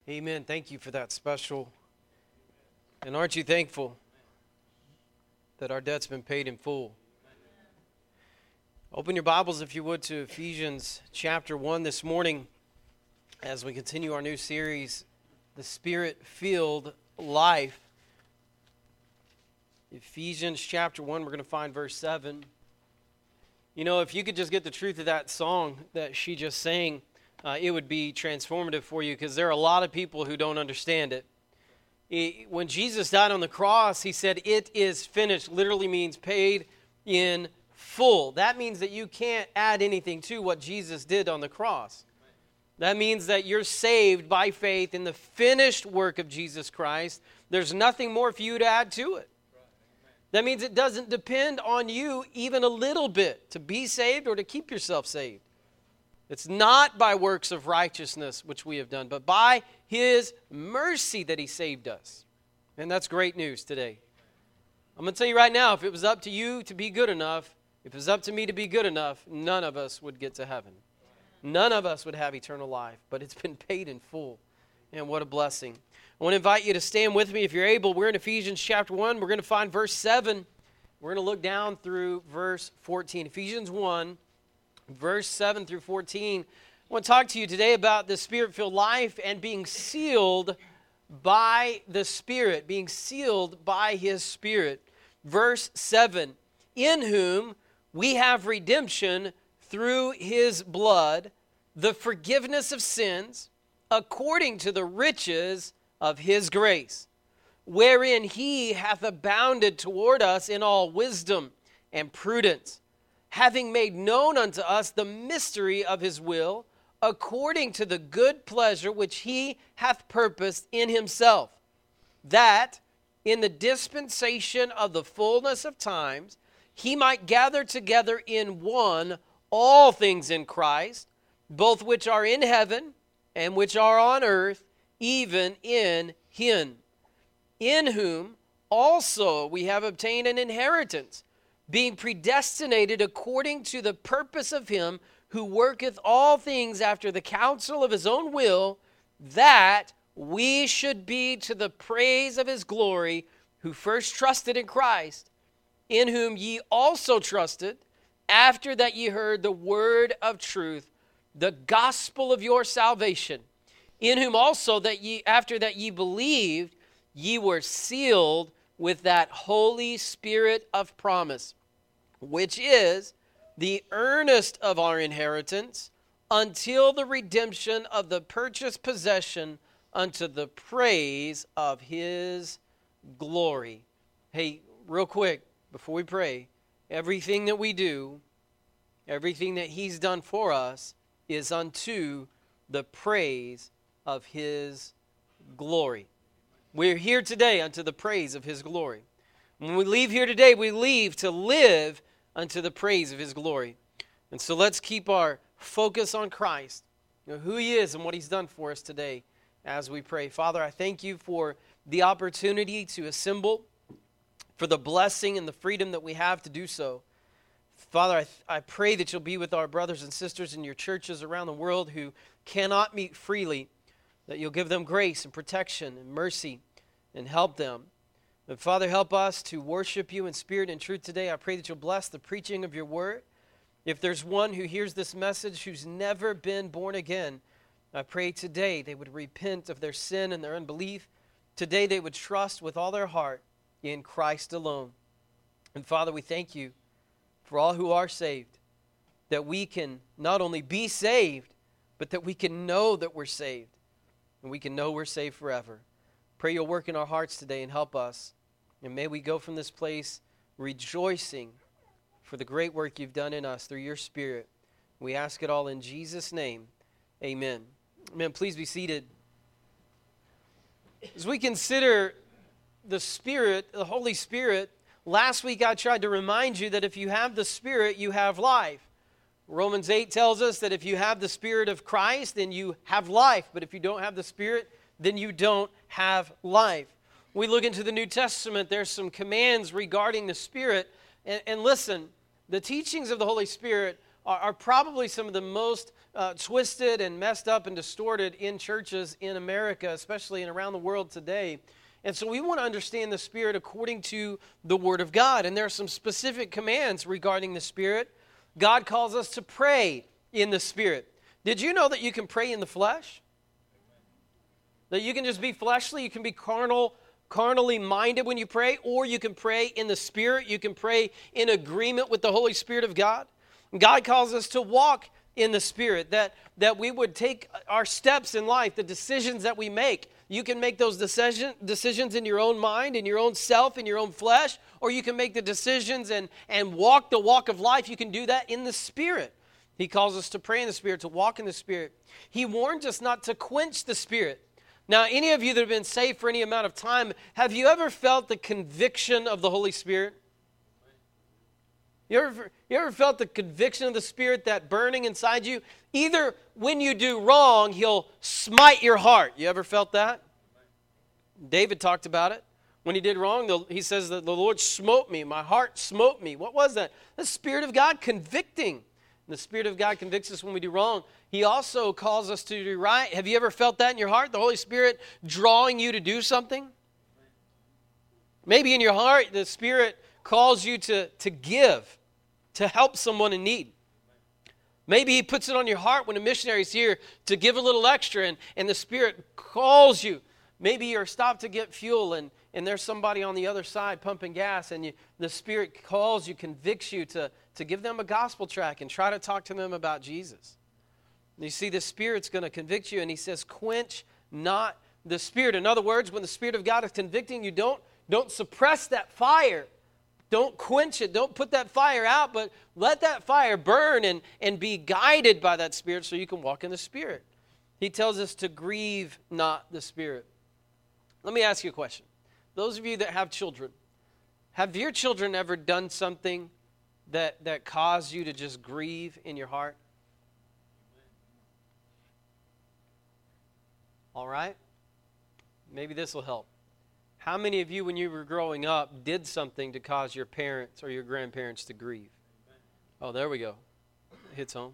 Amen. Thank you for that special. And aren't you thankful that our debt's been paid in full? Open your Bibles, if you would, to Ephesians chapter 1 this morning as we continue our new series, The Spirit-Filled Life. Ephesians chapter 1, we're going to find verse 7. You know, if you could just get the truth of that song that she just sang, it would be transformative for you, because there are a lot of people who don't understand it. When Jesus died on the cross, he said, "It is finished," literally means paid in full. That means that you can't add anything to what Jesus did on the cross. That means that you're saved by faith in the finished work of Jesus Christ. There's nothing more for you to add to it. That means it doesn't depend on you even a little bit to be saved or to keep yourself saved. It's not by works of righteousness which we have done, but by His mercy that He saved us. And that's great news today. I'm going to tell you right now, if it was up to you to be good enough, if it was up to me to be good enough, none of us would get to heaven. None of us would have eternal life, but it's been paid in full. And what a blessing. I want to invite you to stand with me if you're able. We're in Ephesians chapter 1. We're going to find verse 7. We're going to look down through verse 14. Ephesians 1, verse 7 through 14. I want to talk to you today about the Spirit-filled life and being sealed by the Spirit, being sealed by His Spirit. Verse 7, in whom we have redemption through His blood, the forgiveness of sins, according to the riches of His grace, wherein He hath abounded toward us in all wisdom and prudence, having made known unto us the mystery of His will, according to the good pleasure which He hath purposed in Himself, that in the dispensation of the fullness of times He might gather together in one all things in Christ, both which are in heaven and which are on earth, even in Him, in whom also we have obtained an inheritance, being predestinated according to the purpose of Him who worketh all things after the counsel of His own will, that we should be to the praise of His glory, who first trusted in Christ, in whom ye also trusted, after that ye heard the word of truth, the gospel of your salvation, in whom also that ye, after that ye believed, ye were sealed with that Holy Spirit of promise, which is the earnest of our inheritance, until the redemption of the purchased possession, unto the praise of His glory. Hey, real quick, before we pray, everything that we do, everything that He's done for us, is unto the praise of His glory. We're here today unto the praise of His glory. When we leave here today, we leave to live unto the praise of His glory. And so let's keep our focus on Christ, who He is and what He's done for us today as we pray. Father, I thank You for the opportunity to assemble, for the blessing and the freedom that we have to do so. Father, I pray that You'll be with our brothers and sisters in Your churches around the world who cannot meet freely, that You'll give them grace and protection and mercy and help them. But Father, help us to worship You in spirit and truth today. I pray that You'll bless the preaching of Your word. If there's one who hears this message who's never been born again, I pray today they would repent of their sin and their unbelief. Today they would trust with all their heart in Christ alone. And Father, we thank You for all who are saved, that we can not only be saved, but that we can know that we're saved, and we can know we're saved forever. Pray You'll work in our hearts today and help us, and may we go from this place rejoicing for the great work You've done in us through Your Spirit. We ask it all in Jesus' name. Amen. Amen. Please be seated. As we consider the Spirit, the Holy Spirit, last week I tried to remind you that if you have the Spirit, you have life. Romans 8 tells us that if you have the Spirit of Christ, then you have life. But if you don't have the Spirit, then you don't have life. We look into the New Testament, there's some commands regarding the Spirit. And listen, the teachings of the Holy Spirit are probably some of the most twisted and messed up and distorted in churches in America, especially and around the world today. And so we want to understand the Spirit according to the Word of God. And there are some specific commands regarding the Spirit. God calls us to pray in the Spirit. Did you know that you can pray in the flesh? That you can just be fleshly, you can be carnally minded when you pray, or you can pray in the Spirit. You can pray in agreement with the Holy Spirit of God. God calls us to walk in the Spirit, that we would take our steps in life, the decisions that we make. You can make those decisions in your own mind, in your own self, in your own flesh, or you can make the decisions and walk the walk of life. You can do that in the Spirit. He calls us to pray in the Spirit, to walk in the Spirit. He warns us not to quench the Spirit. Now, any of you that have been saved for any amount of time, have you ever felt the conviction of the Holy Spirit? You ever felt the conviction of the Spirit, that burning inside you? Either when you do wrong, He'll smite your heart. You ever felt that? David talked about it. When he did wrong, he says that the Lord smote me. My heart smote me. What was that? The Spirit of God convicting. The Spirit of God convicts us when we do wrong. He also calls us to do right. Have you ever felt that in your heart? The Holy Spirit drawing you to do something? Maybe in your heart, the Spirit calls you to give, to help someone in need. Maybe He puts it on your heart when a missionary is here to give a little extra, and the Spirit calls you. Maybe you're stopped to get fuel, and there's somebody on the other side pumping gas, and the Spirit calls you, convicts you to give them a gospel tract and try to talk to them about Jesus. And you see, the Spirit's going to convict you, and He says, quench not the Spirit. In other words, when the Spirit of God is convicting you, don't suppress that fire. Don't quench it. Don't put that fire out, but let that fire burn and be guided by that Spirit so you can walk in the Spirit. He tells us to grieve not the Spirit. Let me ask you a question. Those of you that have children, have your children ever done something that caused you to just grieve in your heart? All right? Maybe this will help. How many of you, when you were growing up, did something to cause your parents or your grandparents to grieve? Oh, there we go. Hits home.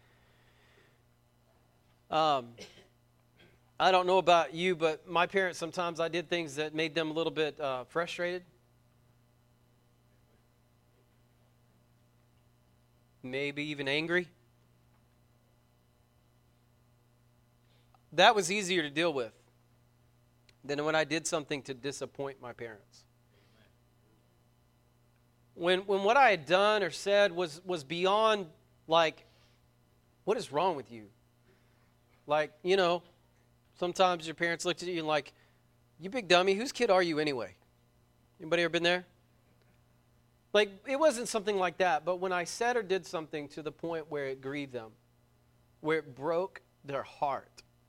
I don't know about you, but my parents, sometimes I did things that made them a little bit frustrated. Maybe even angry. That was easier to deal with than when I did something to disappoint my parents. When what I had done or said was beyond, like, what is wrong with you? Like, sometimes your parents looked at you and like, you big dummy, whose kid are you anyway? Anybody ever been there? Like, it wasn't something like that, but when I said or did something to the point where it grieved them, where it broke their heart.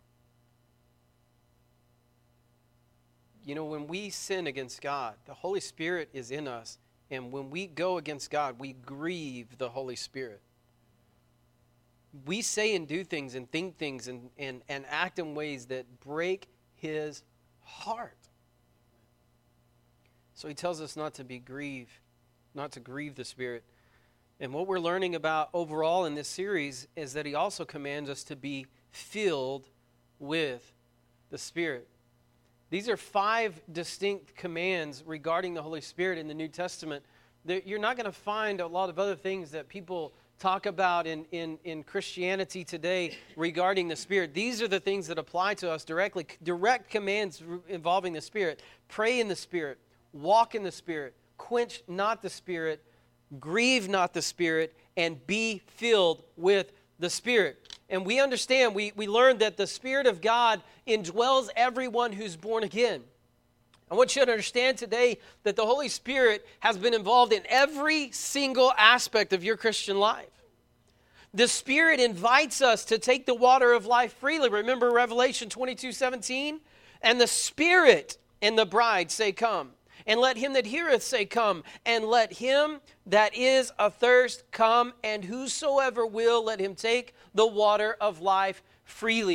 When we sin against God, the Holy Spirit is in us, and when we go against God, we grieve the Holy Spirit. We say and do things and think things and act in ways that break His heart. So He tells us not to grieve the Spirit. And what we're learning about overall in this series is that He also commands us to be filled with the Spirit. These are 5 distinct commands regarding the Holy Spirit in the New Testament. You're not going to find a lot of other things that people talk about in Christianity today regarding the Spirit. These are the things that apply to us directly. Direct commands involving the Spirit. Pray in the Spirit. Walk in the Spirit. Quench not the Spirit. Grieve not the Spirit. And be filled with the Spirit. And we understand, we learned that the Spirit of God indwells everyone who's born again. I want you to understand today that the Holy Spirit has been involved in every single aspect of your Christian life. The Spirit invites us to take the water of life freely. Remember Revelation 22:17? And the Spirit and the bride say, come. And let him that heareth say, come. And let him that is athirst come. And whosoever will, let him take the water of life freely.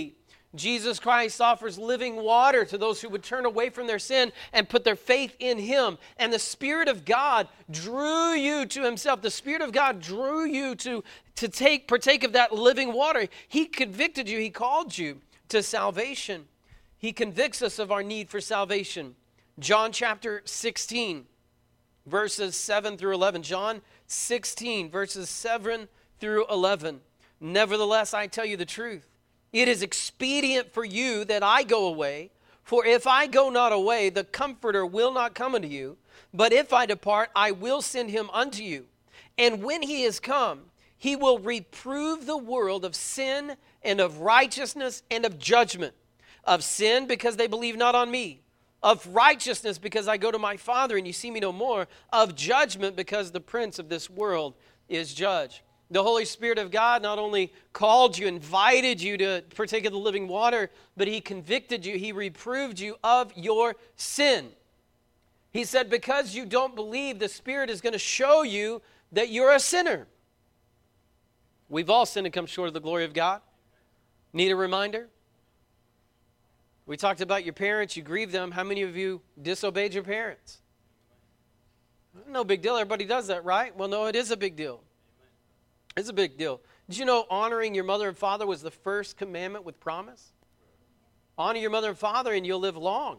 Jesus Christ offers living water to those who would turn away from their sin and put their faith in Him. And the Spirit of God drew you to Himself. The Spirit of God drew you to partake of that living water. He convicted you. He called you to salvation. He convicts us of our need for salvation. John chapter 16, verses 7 through 11. John 16, verses 7 through 11. Nevertheless, I tell you the truth. It is expedient for you that I go away. For if I go not away, the Comforter will not come unto you. But if I depart, I will send him unto you. And when he is come, he will reprove the world of sin and of righteousness and of judgment. Of sin, because they believe not on me. Of righteousness, because I go to my Father and you see me no more. Of judgment, because the prince of this world is judged. The Holy Spirit of God not only called you, invited you to partake of the living water, but He convicted you, He reproved you of your sin. He said, because you don't believe, the Spirit is going to show you that you're a sinner. We've all sinned and come short of the glory of God. Need a reminder? We talked about your parents, you grieved them. How many of you disobeyed your parents? No big deal. Everybody does that, right? Well, no, it is a big deal. It's a big deal. Did you know honoring your mother and father was the first commandment with promise? Honor your mother and father and you'll live long.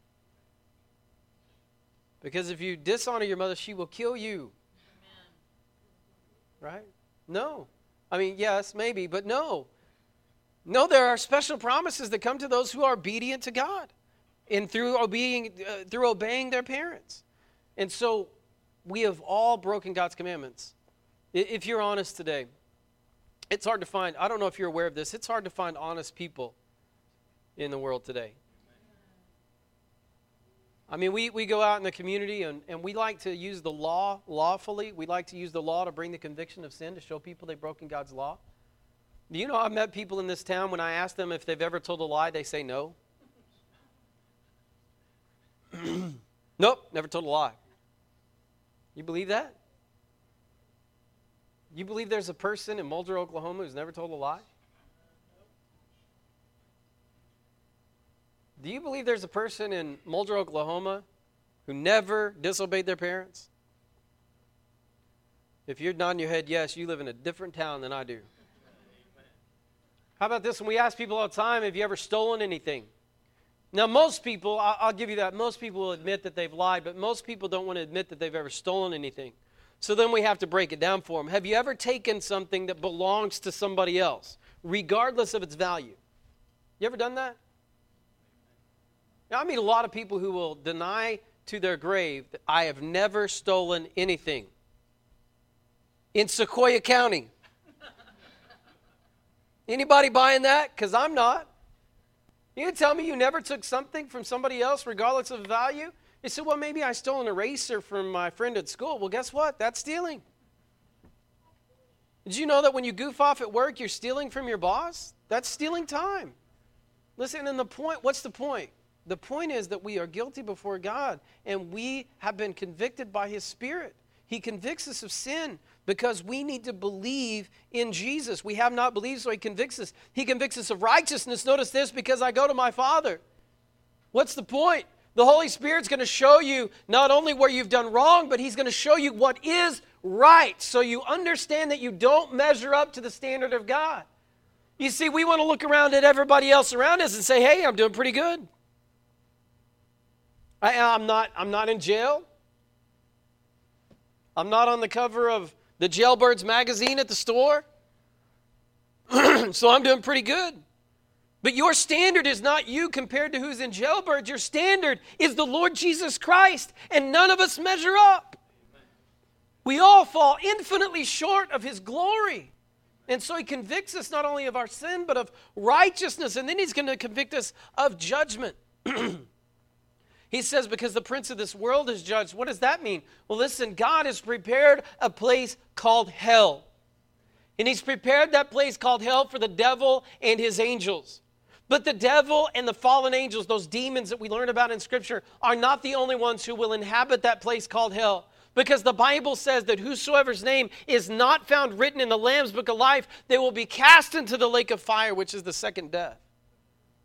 Because if you dishonor your mother, she will kill you. Amen. Right? No. I mean, yes, maybe, but no. No, there are special promises that come to those who are obedient to God and through obeying their parents. And so we have all broken God's commandments. If you're honest today, it's hard to find, I don't know if you're aware of this, it's hard to find honest people in the world today. I mean, we go out in the community and we like to use the law lawfully. We like to use the law to bring the conviction of sin, to show people they've broken God's law. Do you know I've met people in this town, when I ask them if they've ever told a lie, they say no. Nope, never told a lie. You believe that? You believe there's a person in Mulder, Oklahoma who's never told a lie? Do you believe there's a person in Mulder, Oklahoma who never disobeyed their parents? If you're nodding your head yes, you live in a different town than I do. How about this one? We ask people all the time, have you ever stolen anything? Now, most people, I'll give you that, most people will admit that they've lied, but most people don't want to admit that they've ever stolen anything. So then we have to break it down for them. Have you ever taken something that belongs to somebody else, regardless of its value? You ever done that? Now, I meet a lot of people who will deny to their grave that I have never stolen anything. In Sequoyah County. Anybody buying that? Because I'm not. You tell me you never took something from somebody else, regardless of value? You say, well, maybe I stole an eraser from my friend at school. Well, guess what? That's stealing. Did you know that when you goof off at work, you're stealing from your boss? That's stealing time. Listen, and what's the point? The point is that we are guilty before God, and we have been convicted by His Spirit. He convicts us of sin because we need to believe in Jesus. We have not believed, so He convicts us. He convicts us of righteousness. Notice this, because I go to my Father. What's the point? The Holy Spirit's going to show you not only where you've done wrong, but He's going to show you what is right, so you understand that you don't measure up to the standard of God. You see, we want to look around at everybody else around us and say, hey, I'm doing pretty good. I'm not in jail. I'm not on the cover of the Jailbirds magazine at the store. So I'm doing pretty good. But your standard is not you compared to who's in Jailbirds. Your standard is the Lord Jesus Christ, and none of us measure up. We all fall infinitely short of His glory. And so He convicts us not only of our sin, but of righteousness. And then He's going to convict us of judgment. He says, because the prince of this world is judged. What does that mean? Well, listen, God has prepared a place called hell. And He's prepared that place called hell for the devil and his angels. But the devil and the fallen angels, those demons that we learn about in Scripture, are not the only ones who will inhabit that place called hell. Because the Bible says that whosoever's name is not found written in the Lamb's book of life, they will be cast into the lake of fire, which is the second death.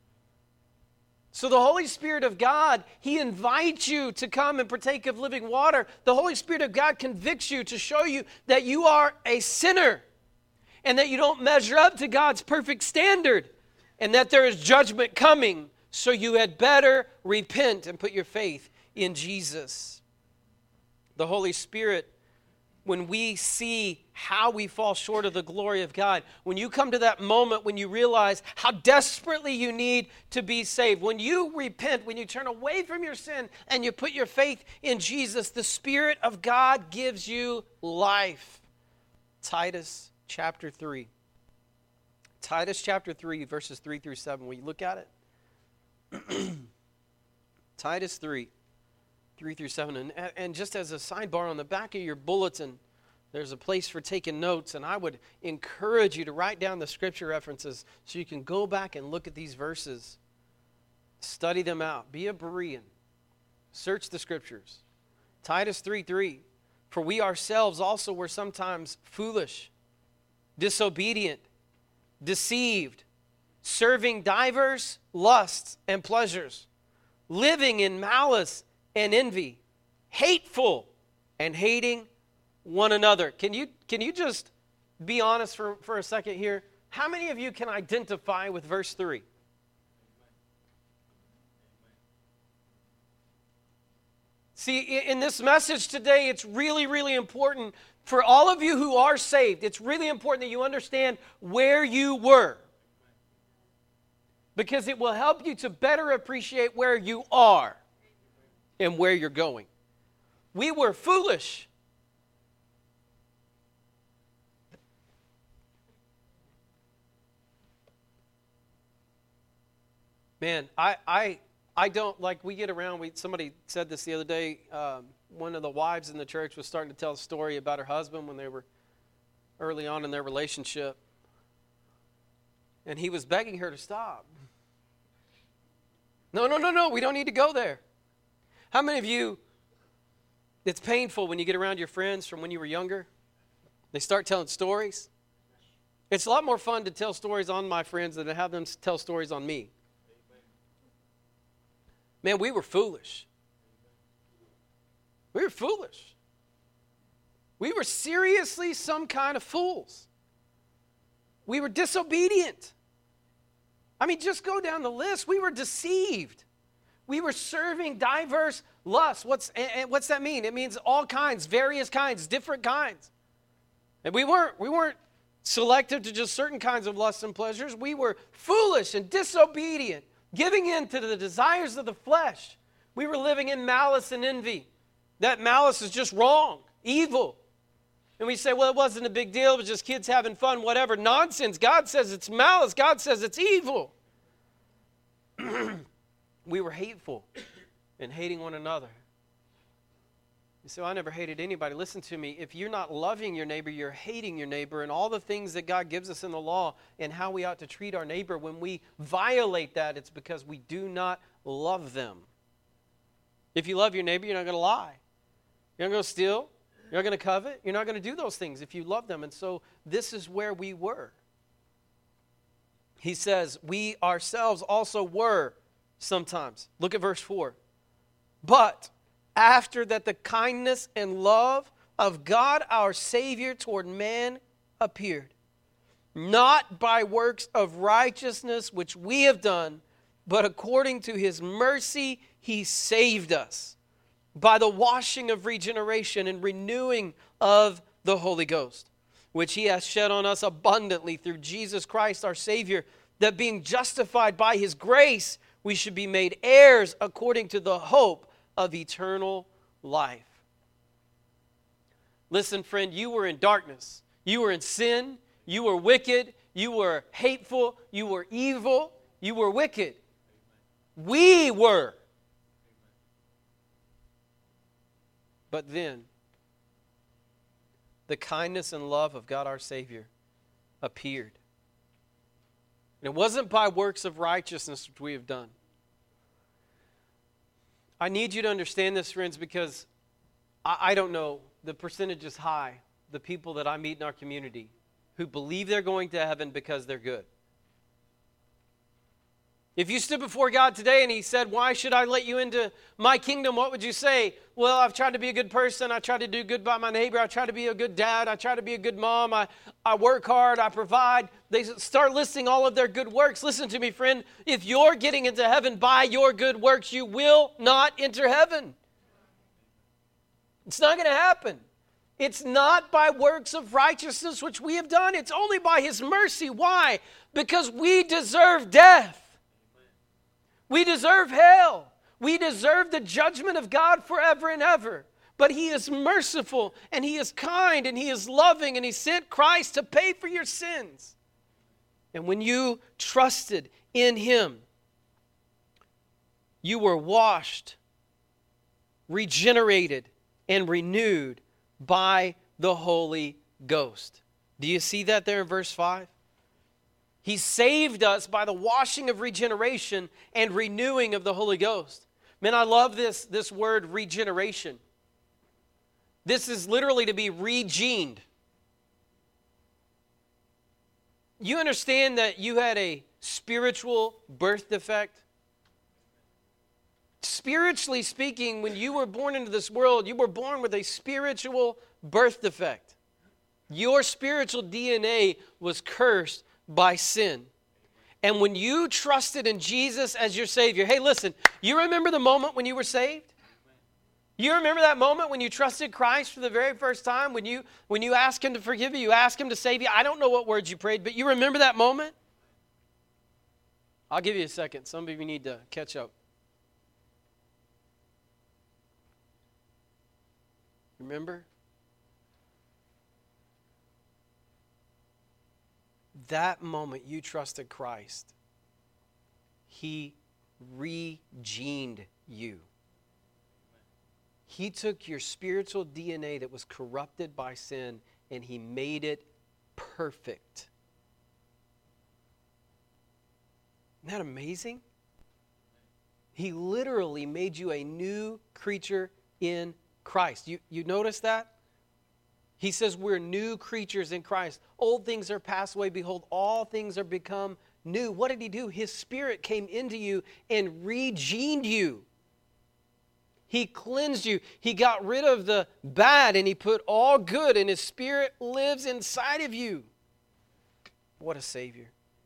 So the Holy Spirit of God, He invites you to come and partake of living water. The Holy Spirit of God convicts you to show you that you are a sinner and that you don't measure up to God's perfect standard and that there is judgment coming. So you had better repent and put your faith in Jesus. The Holy Spirit, when we see how we fall short of the glory of God, when you come to that moment when you realize how desperately you need to be saved, when you repent, when you turn away from your sin and you put your faith in Jesus, the Spirit of God gives you life. Titus chapter 3. Titus chapter 3, verses 3 through 7. Will you look at it? Titus 3. 3 through 7. And just as a sidebar, on the back of your bulletin, there's a place for taking notes, and I would encourage you to write down the scripture references so you can go back and look at these verses. Study them out. Be a Berean. Search the scriptures. Titus 3:3. For we ourselves also were sometimes foolish, disobedient, deceived, serving divers lusts and pleasures, living in malice and envy, hateful and hating one another. Can you just be honest for a second here? How many of you can identify with verse 3? See, in this message today, it's really, really important for all of you who are saved. It's really important that you understand where you were, because it will help you to better appreciate where you are and where you're going. We were foolish. Man, I don't, like, we get around, somebody said this the other day, one of the wives in the church was starting to tell a story about her husband when they were early on in their relationship. And he was begging her to stop. No, we don't need to go there. How many of you, it's painful when you get around your friends from when you were younger? They start telling stories. It's a lot more fun to tell stories on my friends than to have them tell stories on me. Man, we were foolish. We were foolish. We were seriously some kind of fools. We were disobedient. I mean, just go down the list. We were deceived. We were serving diverse lusts. What's that mean? It means all kinds, various kinds, different kinds. And we weren't selective to just certain kinds of lusts and pleasures. We were foolish and disobedient, giving in to the desires of the flesh. We were living in malice and envy. That malice is just wrong, evil. And we say, well, it wasn't a big deal. It was just kids having fun, whatever. Nonsense. God says it's malice. God says it's evil. We were hateful and hating one another. You say, well, I never hated anybody. Listen to me. If you're not loving your neighbor, you're hating your neighbor. And all the things that God gives us in the law and how we ought to treat our neighbor, when we violate that, it's because we do not love them. If you love your neighbor, you're not going to lie. You're not going to steal. You're not going to covet. You're not going to do those things if you love them. And so this is where we were. He says, we ourselves also were sometimes. Look at verse 4. But after that the kindness and love of God our Savior toward man appeared, not by works of righteousness which we have done, but according to his mercy he saved us by the washing of regeneration and renewing of the Holy Ghost, which he has shed on us abundantly through Jesus Christ our Savior, that being justified by his grace, we should be made heirs according to the hope of eternal life. Listen, friend, you were in darkness. You were in sin. You were wicked. You were hateful. You were evil. You were wicked. We were. But then, the kindness and love of God our Savior appeared. And it wasn't by works of righteousness which we have done. I need you to understand this, friends, because I don't know, the percentage is high, the people that I meet in our community who believe they're going to heaven because they're good. If you stood before God today and he said, why should I let you into my kingdom? What would you say? Well, I've tried to be a good person. I try to do good by my neighbor. I try to be a good dad. I try to be a good mom. I work hard. I provide. They start listing all of their good works. Listen to me, friend. If you're getting into heaven by your good works, you will not enter heaven. It's not going to happen. It's not by works of righteousness which we have done. It's only by his mercy. Why? Because we deserve death. We deserve hell. We deserve the judgment of God forever and ever. But he is merciful, and he is kind, and he is loving, and he sent Christ to pay for your sins. And when you trusted in him, you were washed, regenerated, and renewed by the Holy Ghost. Do you see that there in verse 5? He saved us by the washing of regeneration and renewing of the Holy Ghost. Man, I love this word regeneration. This is literally to be regened. You understand that you had a spiritual birth defect? Spiritually speaking, when you were born into this world, you were born with a spiritual birth defect. Your spiritual DNA was cursed by sin. And when you trusted in Jesus as your Savior, hey, listen, you remember the moment when you were saved? You remember that moment when you trusted Christ for the very first time? When you asked him to forgive you, you asked him to save you? I don't know what words you prayed, but you remember that moment? I'll give you a second. Some of you need to catch up. Remember? That moment you trusted Christ, he regened you. He took your spiritual DNA that was corrupted by sin and he made it perfect. Isn't that amazing? He literally made you a new creature in Christ. You notice that? He says we're new creatures in Christ. Old things are passed away. Behold, all things are become new. What did he do? His Spirit came into you and regened you. He cleansed you. He got rid of the bad and he put all good, and his Spirit lives inside of you. What a Savior.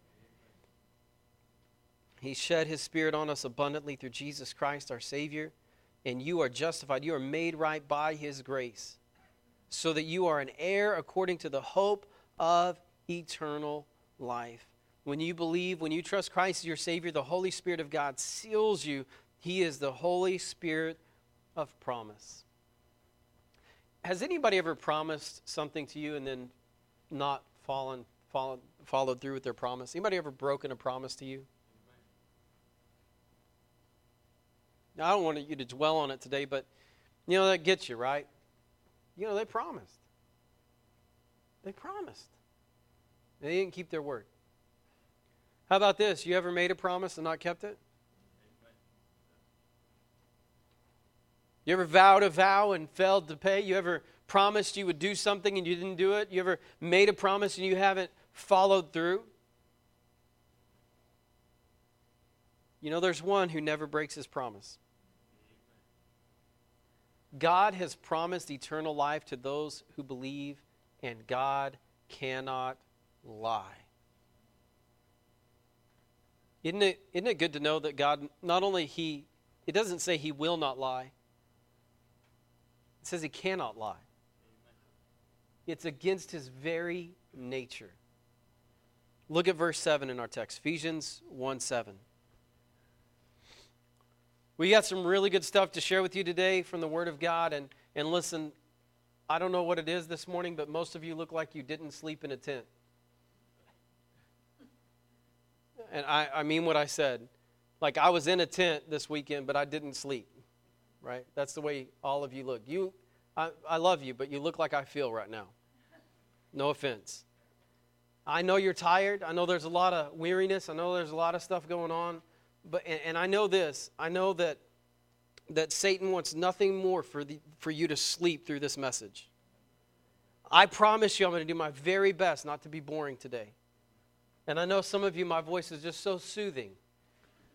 He shed his Spirit on us abundantly through Jesus Christ, our Savior, and you are justified. You are made right by his grace, so that you are an heir according to the hope of eternal life. When you believe, when you trust Christ as your Savior, the Holy Spirit of God seals you. He is the Holy Spirit of promise. Has anybody ever promised something to you and then not followed through with their promise? Anybody ever broken a promise to you? Now, I don't want you to dwell on it today, but you know that gets you, right? You know, they promised. They promised. They didn't keep their word. How about this? You ever made a promise and not kept it? You ever vowed a vow and failed to pay? You ever promised you would do something and you didn't do it? You ever made a promise and you haven't followed through? You know, there's one who never breaks his promise. God has promised eternal life to those who believe, and God cannot lie. Isn't it good to know that God, not only it doesn't say he will not lie. It says he cannot lie. It's against his very nature. Look at verse 7 in our text, Ephesians 1:7. We got some really good stuff to share with you today from the Word of God. And listen, I don't know what it is this morning, but most of you look like you didn't sleep in a tent. And I mean what I said. Like I was in a tent this weekend, but I didn't sleep. Right? That's the way all of you look. I love you, but you look like I feel right now. No offense. I know you're tired. I know there's a lot of weariness. I know there's a lot of stuff going on. And I know this. I know that Satan wants nothing more for you to sleep through this message. I promise you I'm going to do my very best not to be boring today. And I know some of you, my voice is just so soothing.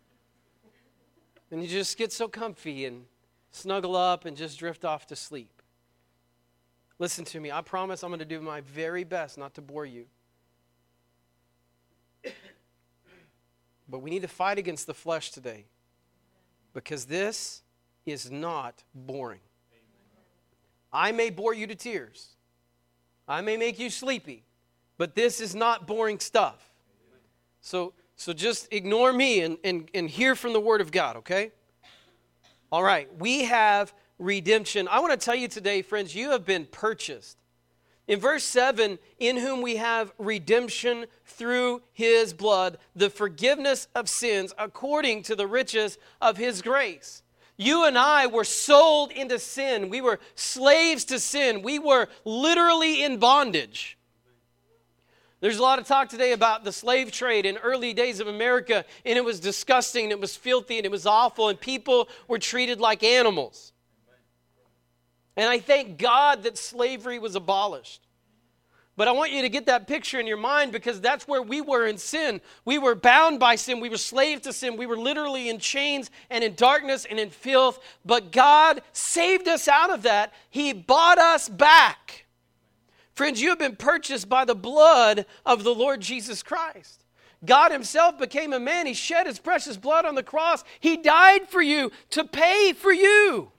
And you just get so comfy and snuggle up and just drift off to sleep. Listen to me. I promise I'm going to do my very best not to bore you. But we need to fight against the flesh today, because this is not boring. I may bore you to tears. I may make you sleepy, but this is not boring stuff. So just ignore me and hear from the Word of God, okay? All right, we have redemption. I want to tell you today, friends, you have been purchased. In verse 7, in whom we have redemption through His blood, the forgiveness of sins according to the riches of His grace. You and I were sold into sin. We were slaves to sin. We were literally in bondage. There's a lot of talk today about the slave trade in early days of America, and it was disgusting, and it was filthy, and it was awful, and people were treated like animals. And I thank God that slavery was abolished. But I want you to get that picture in your mind, because that's where we were in sin. We were bound by sin. We were slaves to sin. We were literally in chains and in darkness and in filth. But God saved us out of that. He bought us back. Friends, you have been purchased by the blood of the Lord Jesus Christ. God Himself became a man. He shed His precious blood on the cross. He died for you to pay for you.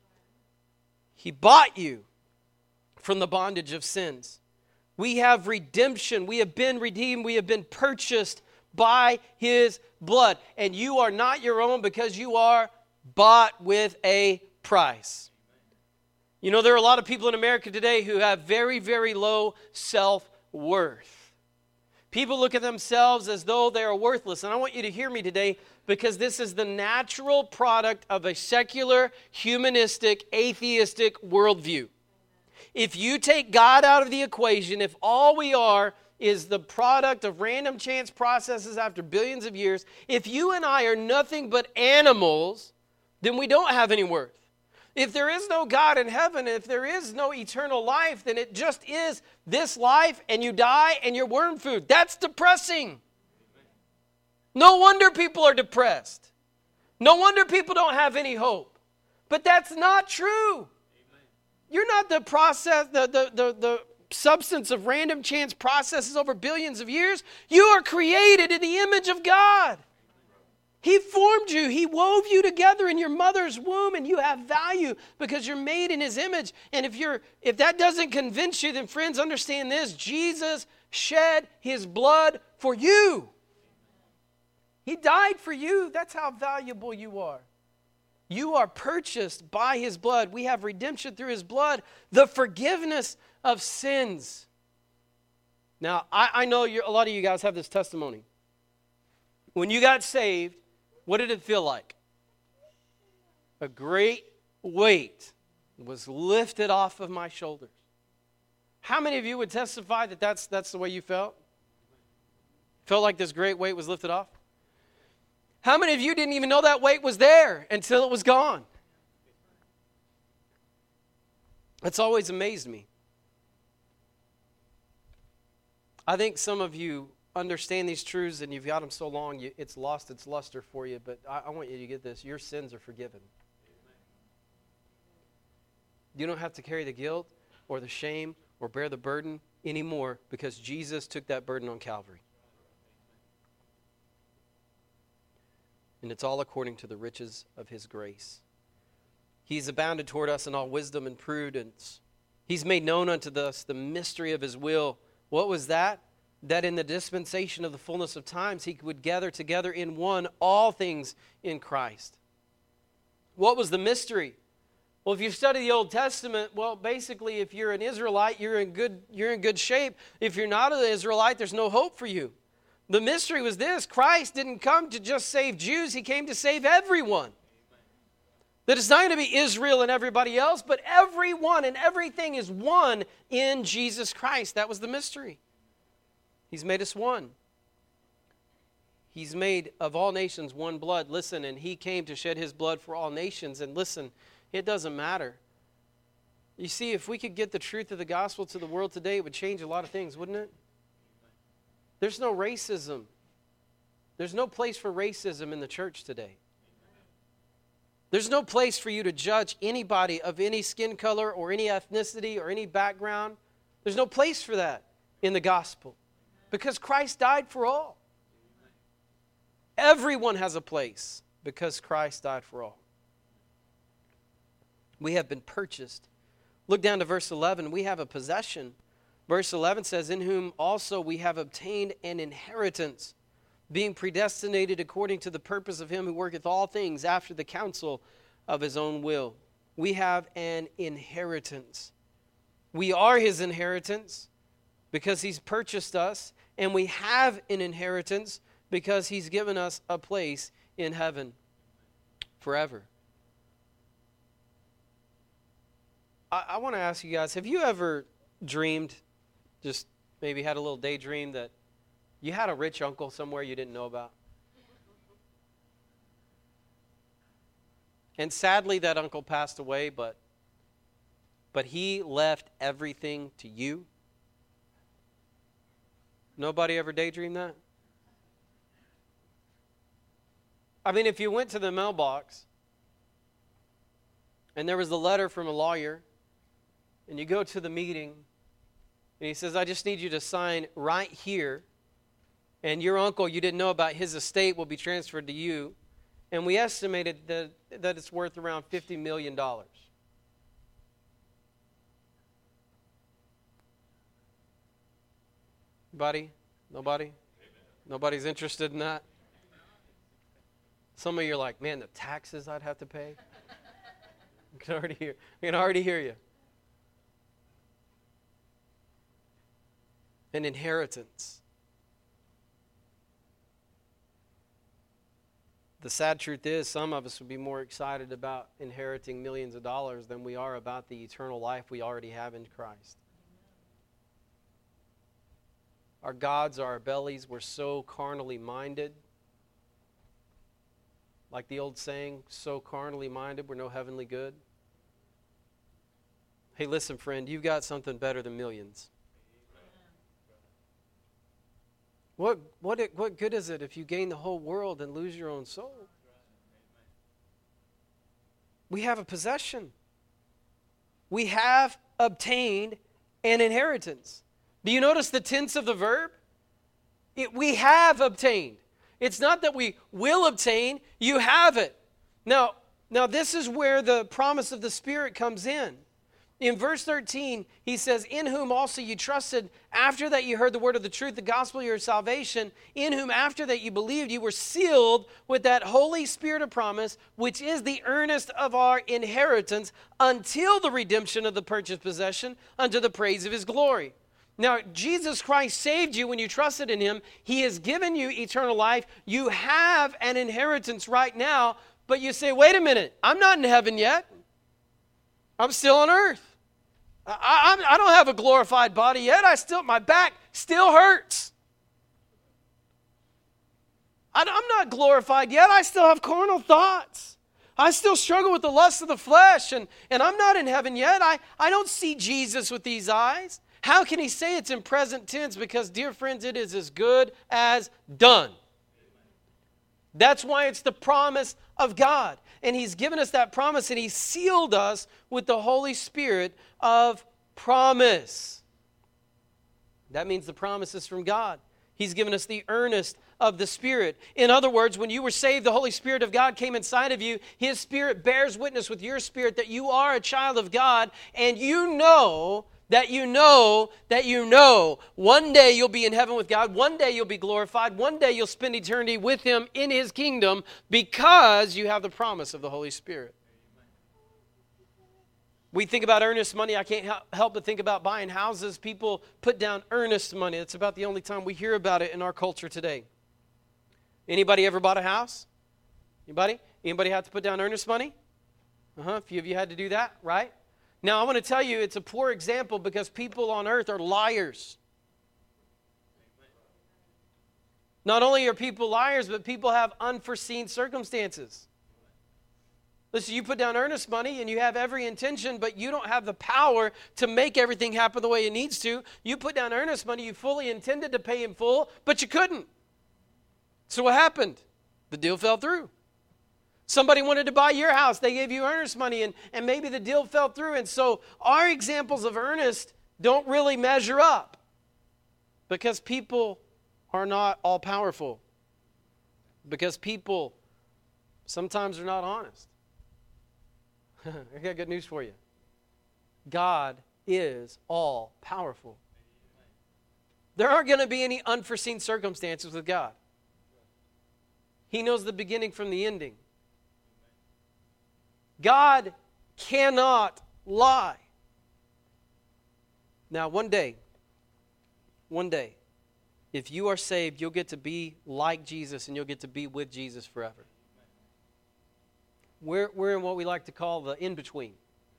He bought you from the bondage of sins. We have redemption. We have been redeemed. We have been purchased by His blood. And you are not your own, because you are bought with a price. You know, there are a lot of people in America today who have very, very low self-worth. People look at themselves as though they are worthless. And I want you to hear me today, because this is the natural product of a secular, humanistic, atheistic worldview. If you take God out of the equation, if all we are is the product of random chance processes after billions of years, if you and I are nothing but animals, then we don't have any worth. If there is no God in heaven, if there is no eternal life, then it just is this life, and you die and you're worm food. That's depressing. No wonder people are depressed. No wonder people don't have any hope. But that's not true. You're not the process, the substance of random chance processes over billions of years. You are created in the image of God. He formed you. He wove you together in your mother's womb, and you have value because you're made in His image. And if that doesn't convince you, then friends, understand this. Jesus shed His blood for you. He died for you. That's how valuable you are. You are purchased by His blood. We have redemption through His blood, the forgiveness of sins. Now, I know a lot of you guys have this testimony. When you got saved, what did it feel like? A great weight was lifted off of my shoulders. How many of you would testify that that's the way you felt? Felt like this great weight was lifted off? How many of you didn't even know that weight was there until it was gone? It's always amazed me. I think some of you understand these truths, and you've got them so long, it's lost its luster for you, but I want you to get this. Your sins are forgiven. You don't have to carry the guilt or the shame or bear the burden anymore, because Jesus took that burden on Calvary. And it's all according to the riches of His grace. He's abounded toward us in all wisdom and prudence. He's made known unto us the mystery of His will. What was that? That in the dispensation of the fullness of times, He would gather together in one all things in Christ. What was the mystery? Well, if you study the Old Testament, well, basically, if you're an Israelite, you're in good shape. If you're not an Israelite, there's no hope for you. The mystery was this: Christ didn't come to just save Jews. He came to save everyone. That it's not going to be Israel and everybody else, but everyone and everything is one in Jesus Christ. That was the mystery. He's made us one. He's made of all nations one blood. Listen, and He came to shed His blood for all nations. And listen, it doesn't matter. You see, if we could get the truth of the gospel to the world today, it would change a lot of things, wouldn't it? There's no racism. There's no place for racism in the church today. There's no place for you to judge anybody of any skin color or any ethnicity or any background. There's no place for that in the gospel because Christ died for all. Everyone has a place because Christ died for all. We have been purchased. Look down to verse 11. We have a possession. Verse 11 says, in whom also we have obtained an inheritance, being predestinated according to the purpose of him who worketh all things after the counsel of his own will. We have an inheritance. We are his inheritance because he's purchased us, and we have an inheritance because he's given us a place in heaven forever. I want to ask you guys, have you ever dreamed, just maybe had a little daydream that you had a rich uncle somewhere you didn't know about? And sadly, that uncle passed away, but he left everything to you. Nobody ever daydreamed that? I mean, if you went to the mailbox and there was a letter from a lawyer, and you go to the meeting, and he says, I just need you to sign right here, and your uncle you didn't know about, his estate will be transferred to you, and we estimated that it's worth around $50 million. Anybody? Nobody? Amen. Nobody's interested in that? Some of you are like, man, the taxes I'd have to pay. I can already hear you. An inheritance. The sad truth is, some of us would be more excited about inheriting millions of dollars than we are about the eternal life we already have in Christ. Our gods are our bellies. We're so carnally minded. Like the old saying, so carnally minded, we're no heavenly good. Hey, listen, friend, you've got something better than millions. What good is it if you gain the whole world and lose your own soul? We have a possession. We have obtained an inheritance. Do you notice the tense of the verb? We have obtained. It's not that we will obtain, you have it. Now this is where the promise of the Spirit comes in. In verse 13, he says, in whom also you trusted, after that you heard the word of the truth, the gospel of your salvation, in whom after that you believed, you were sealed with that Holy Spirit of promise, which is the earnest of our inheritance, until the redemption of the purchased possession, unto the praise of his glory. Now, Jesus Christ saved you when you trusted in him. He has given you eternal life. You have an inheritance right now, but you say, wait a minute, I'm not in heaven yet. I'm still on earth. I don't have a glorified body yet. My back still hurts. I'm not glorified yet. I still have carnal thoughts. I still struggle with the lust of the flesh, and I'm not in heaven yet. I don't see Jesus with these eyes. How can he say it's in present tense? Because, dear friends, it is as good as done. That's why it's the promise of God. And he's given us that promise, and he sealed us with the Holy Spirit of promise. That means the promise is from God. He's given us the earnest of the Spirit. In other words, when you were saved, the Holy Spirit of God came inside of you. His Spirit bears witness with your spirit that you are a child of God, and you know one day you'll be in heaven with God. One day you'll be glorified. One day you'll spend eternity with him in his kingdom because you have the promise of the Holy Spirit. We think about earnest money. I can't help but think about buying houses. People put down earnest money. That's about the only time we hear about it in our culture today. Anybody ever bought a house? Anybody? Anybody have to put down earnest money? A few of you had to do that, right? Now, I want to tell you it's a poor example because people on earth are liars. Not only are people liars, but people have unforeseen circumstances. Listen, you put down earnest money and you have every intention, but you don't have the power to make everything happen the way it needs to. You put down earnest money, you fully intended to pay in full, but you couldn't. So what happened? The deal fell through. Somebody wanted to buy your house. They gave you earnest money, and maybe the deal fell through. And so our examples of earnest don't really measure up because people are not all powerful. Because people sometimes are not honest. I got good news for you. God is all powerful. There aren't going to be any unforeseen circumstances with God. He knows the beginning from the ending. God cannot lie. Now, one day, if you are saved, you'll get to be like Jesus and you'll get to be with Jesus forever. We're in what we like to call the in-between.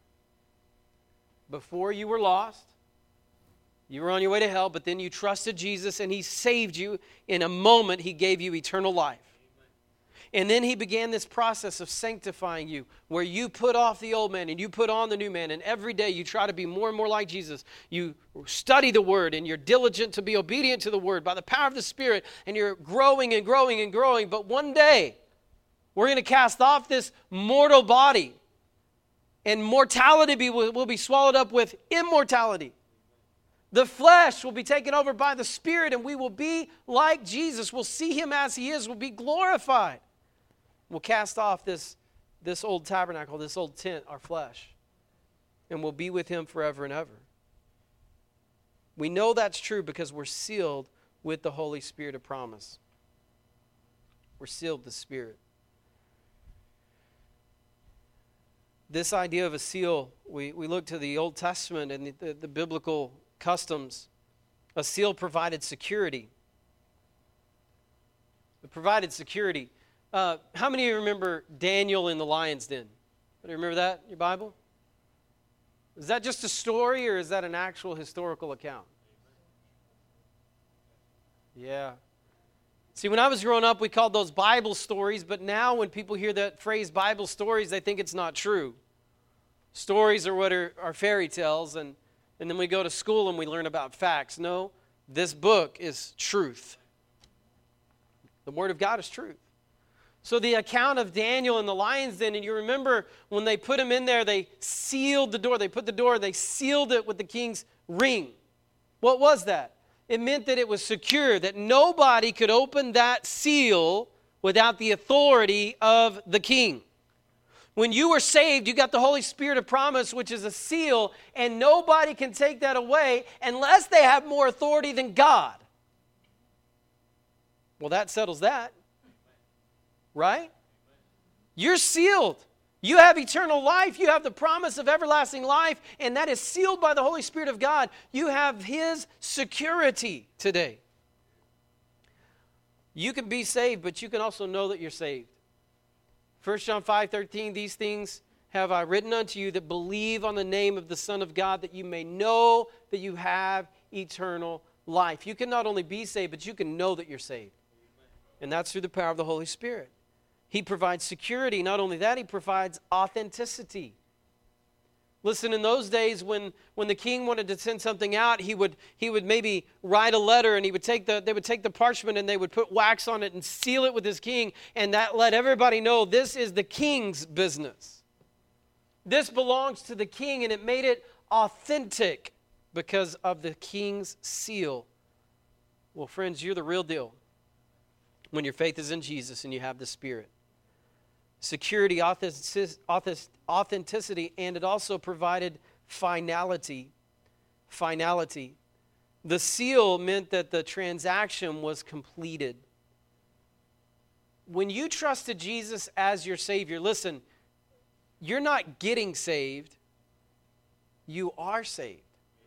Before you were lost, you were on your way to hell, but then you trusted Jesus and He saved you. In a moment, He gave you eternal life. And then He began this process of sanctifying you, where you put off the old man and you put on the new man. And every day you try to be more and more like Jesus. You study the Word and you're diligent to be obedient to the Word by the power of the Spirit. And you're growing and growing and growing. But one day, we're going to cast off this mortal body. And mortality will be swallowed up with immortality. The flesh will be taken over by the Spirit, and we will be like Jesus. We'll see Him as He is. We'll be glorified. We'll cast off this old tabernacle, this old tent, our flesh, and we'll be with Him forever and ever. We know that's true because we're sealed with the Holy Spirit of promise. We're sealed with the Spirit. This idea of a seal, we look to the Old Testament and the biblical customs. A seal provided security. It provided security. How many of you remember Daniel in the lion's den? Do you remember that in your Bible? Is that just a story or is that an actual historical account? Yeah. See, when I was growing up, we called those Bible stories, but now when people hear that phrase Bible stories, they think it's not true. Stories are what are fairy tales, and then we go to school and we learn about facts. No, this book is truth. The Word of God is truth. So the account of Daniel in the lion's den, and you remember when they put him in there, they sealed the door. They sealed it with the king's ring. What was that? It meant that it was secure, that nobody could open that seal without the authority of the king. When you were saved, you got the Holy Spirit of promise, which is a seal, and nobody can take that away unless they have more authority than God. Well, that settles that. Right? You're sealed. You have eternal life. You have the promise of everlasting life, and that is sealed by the Holy Spirit of God. You have His security today. You can be saved, but you can also know that you're saved. 1 John 5:13, these things have I written unto you that believe on the name of the Son of God, that you may know that you have eternal life. You can not only be saved, but you can know that you're saved. And that's through the power of the Holy Spirit. He provides security. Not only that, He provides authenticity. Listen, in those days when the king wanted to send something out, he would maybe write a letter, and they would take the parchment and they would put wax on it and seal it with his king, and that let everybody know this is the king's business. This belongs to the king, and it made it authentic because of the king's seal. Well, friends, you're the real deal when your faith is in Jesus and you have the Spirit. Security, authenticity, and it also provided finality. Finality. The seal meant that the transaction was completed. When you trusted Jesus as your Savior, listen, you're not getting saved, you are saved.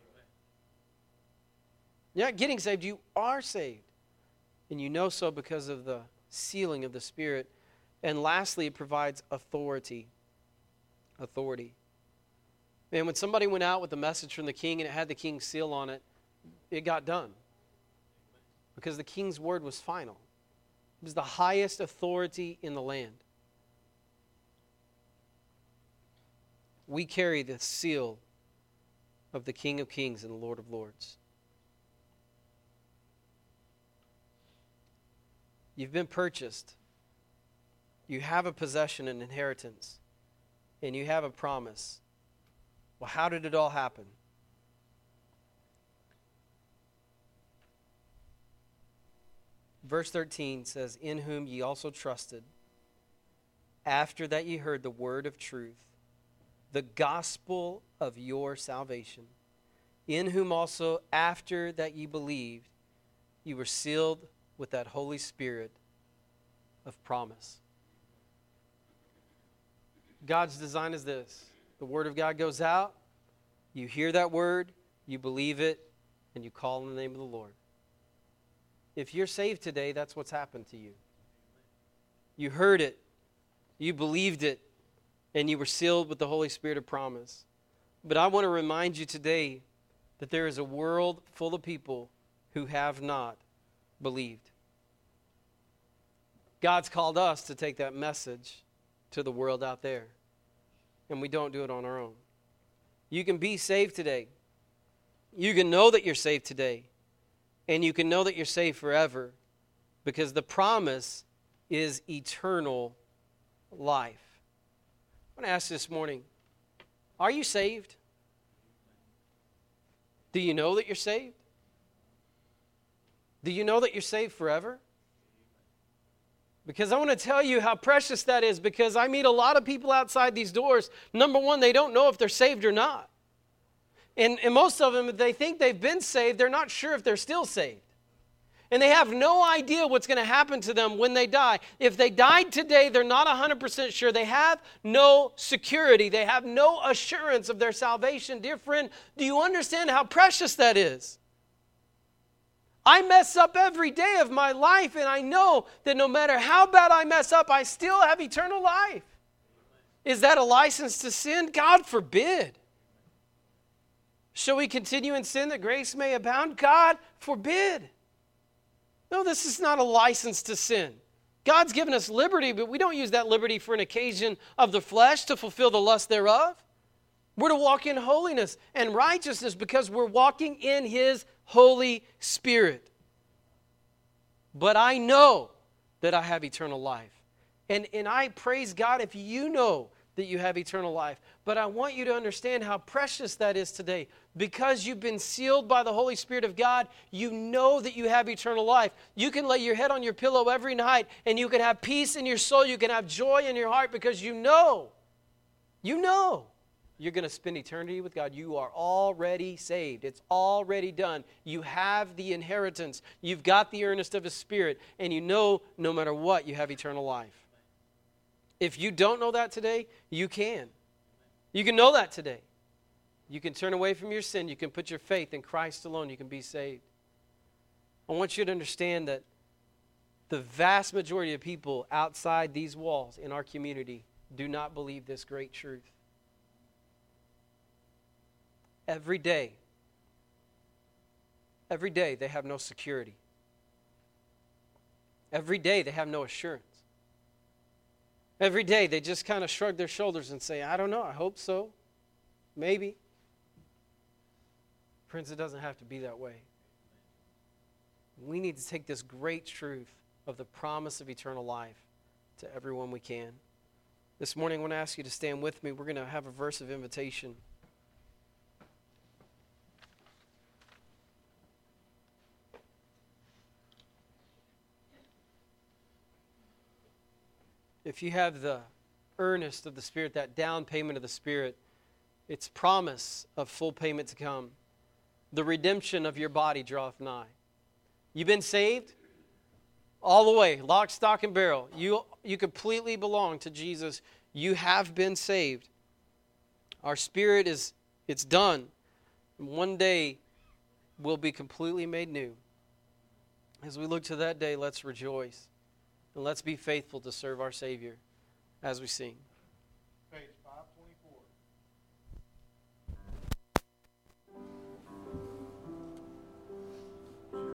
You're not getting saved, you are saved. And you know so because of the sealing of the Spirit. And lastly, it provides authority. Authority. Man, when somebody went out with a message from the king and it had the king's seal on it, it got done. Because the king's word was final. It was the highest authority in the land. We carry the seal of the King of Kings and the Lord of Lords. You've been purchased. You have a possession, an inheritance, and you have a promise. Well, how did it all happen? Verse 13 says, in whom ye also trusted, after that ye heard the word of truth, the gospel of your salvation, in whom also after that ye believed, you were sealed with that Holy Spirit of promise. God's design is this. The word of God goes out, you hear that word, you believe it, and you call in the name of the Lord. If you're saved today, that's what's happened to you. You heard it, you believed it, and you were sealed with the Holy Spirit of promise. But I want to remind you today that there is a world full of people who have not believed. God's called us to take that message to the world out there, and we don't do it on our own. You can be saved today. You can know that you're saved today, and you can know that you're saved forever, because the promise is eternal life. I want to ask you this morning, are you saved? Do you know that you're saved? Do you know that you're saved forever? Because I want to tell you how precious that is, because I meet a lot of people outside these doors. Number one, they don't know if they're saved or not. And most of them, if they think they've been saved, they're not sure if they're still saved. And they have no idea what's going to happen to them when they die. If they died today, they're not 100% sure. They have no security. They have no assurance of their salvation. Dear friend, do you understand how precious that is? I mess up every day of my life, and I know that no matter how bad I mess up, I still have eternal life. Is that a license to sin? God forbid. Shall we continue in sin that grace may abound? God forbid. No, this is not a license to sin. God's given us liberty, but we don't use that liberty for an occasion of the flesh to fulfill the lust thereof. We're to walk in holiness and righteousness because we're walking in His Holy Spirit. But I know that I have eternal life. And I praise God if you know that you have eternal life. But I want you to understand how precious that is today. Because you've been sealed by the Holy Spirit of God, you know that you have eternal life. You can lay your head on your pillow every night and you can have peace in your soul. You can have joy in your heart because you know you're going to spend eternity with God. You are already saved. It's already done. You have the inheritance. You've got the earnest of His Spirit. And you know no matter what, you have eternal life. If you don't know that today, you can. You can know that today. You can turn away from your sin. You can put your faith in Christ alone. You can be saved. I want you to understand that the vast majority of people outside these walls in our community do not believe this great truth. Every day they have no security. Every day they have no assurance. Every day they just kind of shrug their shoulders and say, I don't know, I hope so. Maybe. Friends, it doesn't have to be that way. We need to take this great truth of the promise of eternal life to everyone we can. This morning I want to ask you to stand with me. We're going to have a verse of invitation. If you have the earnest of the Spirit, that down payment of the Spirit, it's promise of full payment to come. The redemption of your body draweth nigh. You've been saved all the way, lock, stock, and barrel. You completely belong to Jesus. You have been saved. Our spirit it's done. And one day we'll be completely made new. As we look to that day, let's rejoice. And let's be faithful to serve our Savior as we sing. Praise